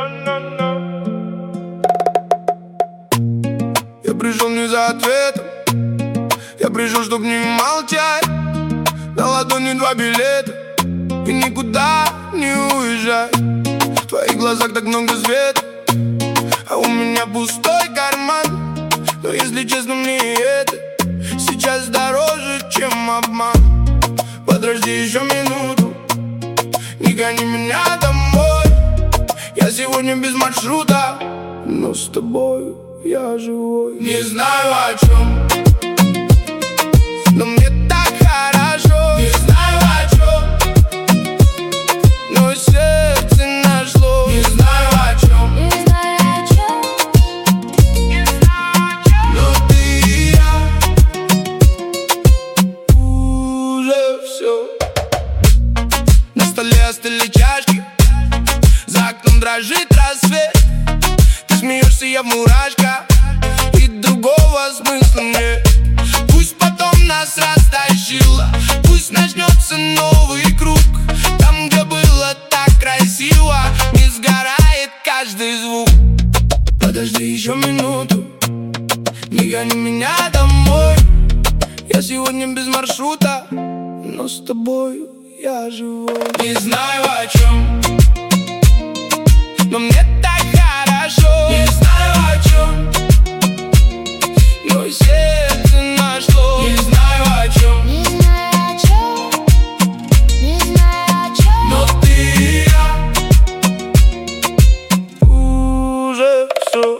Я пришел не за ответом, я пришел, чтоб не молчать. На ладони 2 билета и никуда не уезжать. В твоих глазах так много света, а у меня пустой карман. Но если честно, мне и это сейчас дороже, чем обман. Подожди еще минуту, не гони меня домой. Я сегодня без маршрута, но с тобой я живой. Не знаю о чем, но мне так хорошо. Не знаю о чем, но сердце нашло. Не знаю о чем, не знаю о чем, не знаю о чем, но ты и я уже все. На столе остыли чашки, за окном дрожит рассвет. Ты смеешься, я в мурашках, и другого смысла нет. Пусть потом нас растащило, пусть начнется новый круг. Там, где было так красиво, не сгорает каждый звук. Подожди еще минуту, не гони меня домой. Я сегодня без маршрута, но с тобой я живой. Не знаю о чем, но мне так хорошо. Не знаю о чем, но сердце нашло. Не знаю о чем, не знаю о чем, не знаю о чем, но ты и я уже все.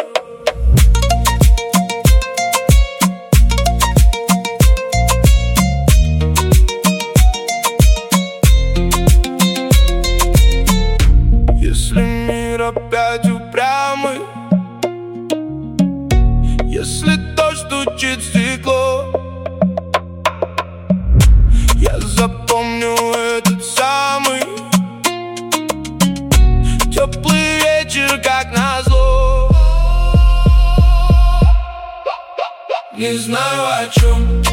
Если мир опять упрямый, если дождь стучит в стекло, я запомню этот самый теплый вечер, как назло. Не знаю о чем,